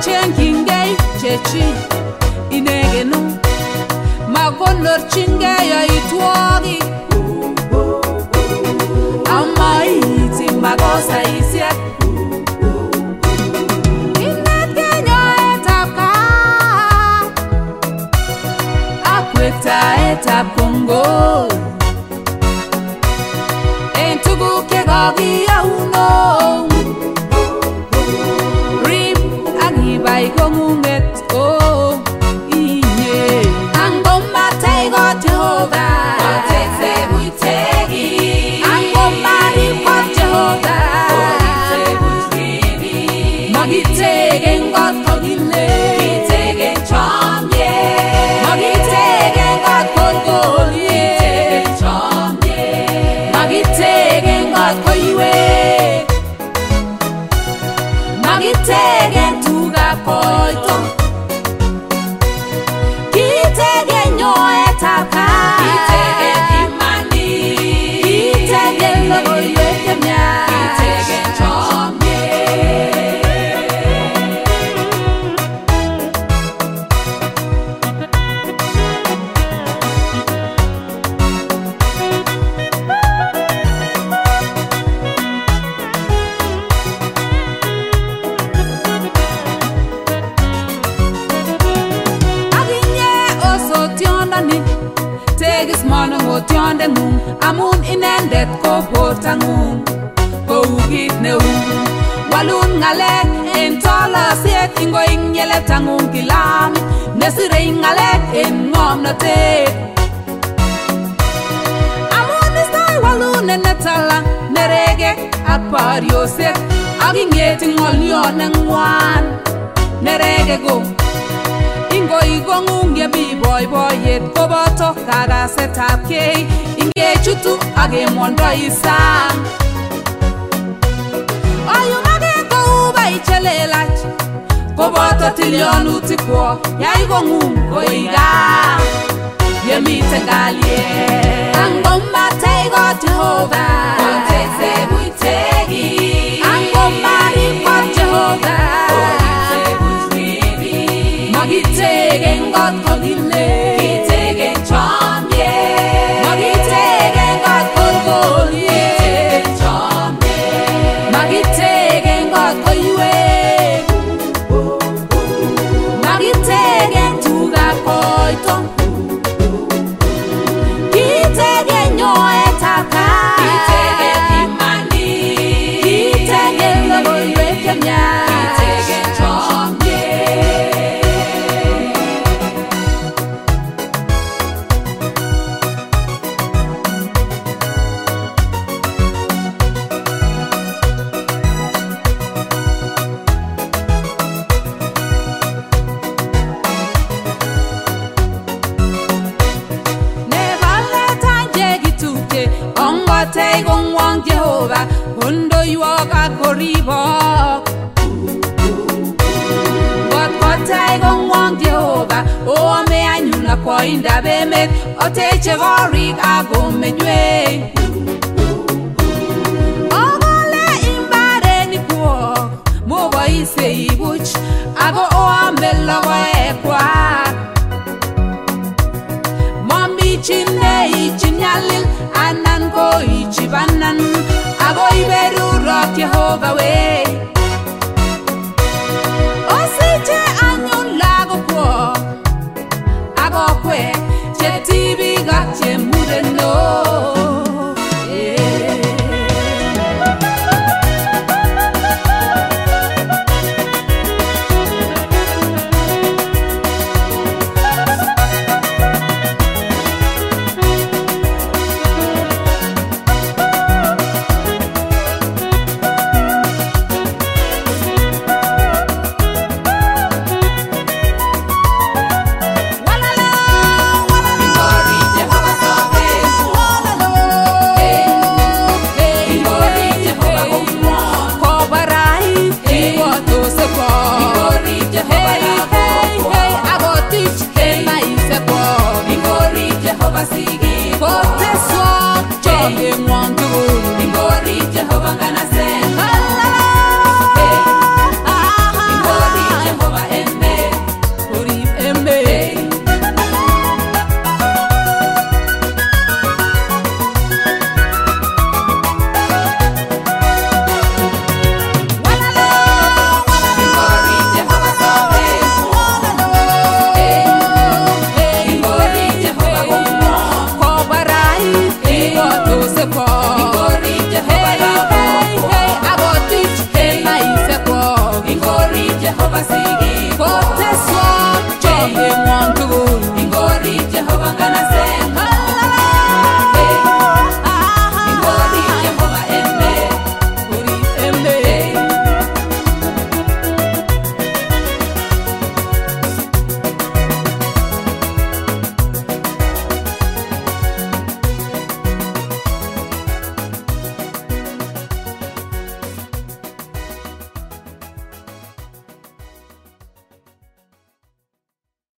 chengingei chechi inegenu makonorchingei yaitwogik amaiti makosaisiek inetkenyoetab kat akwektaetab kongoi en tuguk chekakiyauno rib akibai kong'ung'et inye angomatech kot Jehova angomarib kot Jehova makitegen kot kokile makitegen kot kolgoliet makitegen kot koiwek makitegen tugab koito kitegen nyoetab kat kitegen imanit kitegen logoiwek chemiach kitegen chomyet tegis manung'otiondeng'ung amun inendet ko bortang'ung kou kit neu walun ng'alek en tolosiet ingoik nyeletang'ung kilamit nesirei ng'alek en ng'omnotet amun istoi walunet netala neregek ak boriosiek ak ing'eti ng'oliot neng'wan neregeko ingoi kong'ung yemi boiboiyet koboto kagasetab kei ingechutu ak kemondoi sang oyumage kou bai chelelach koboto tilyonutikwo yai kong'ung koik gaa yemiten kalyet angomatech kot Jehova angomarib kot Jehova makitegen kot kokile kitegen chomyet makitegen kot kolgoliet makitegen kot koiwek makitegen tugab koito kitegen nyoetab kat kitegen imanit kitegen logoiwek chemiach kitegen chomyet Ongotech kong'wong Jehova kondoiwok ak koribok ngot kotech kong'wong Jehova oame anyun akwoindab emet oteche korik ak komenywei